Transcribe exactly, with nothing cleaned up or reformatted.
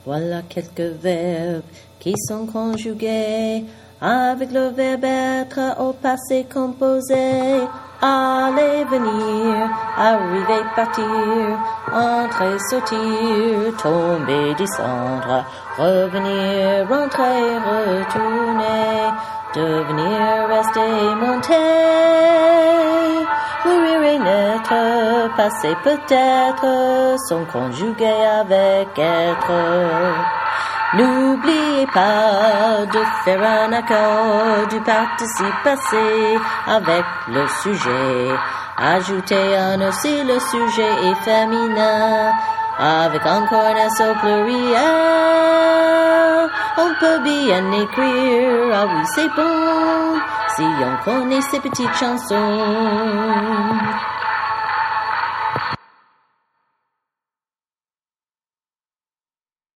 Voilà quelques verbes qui sont conjugués avec le verbe être au passé composé. Aller, venir, arriver, partir, entrer, sortir, tomber, descendre, revenir, rentrer, retourner, devenir, rester, monter, mourir et naître, passer peut-être, sont conjugués avec être. N'oubliez pas de faire un accord du participe passé avec le sujet. Ajoutez un E si le sujet est féminin, avec encore un S au pluriel. On peut bien écrire, ah oui c'est bon, si on connaît ces petites chansons.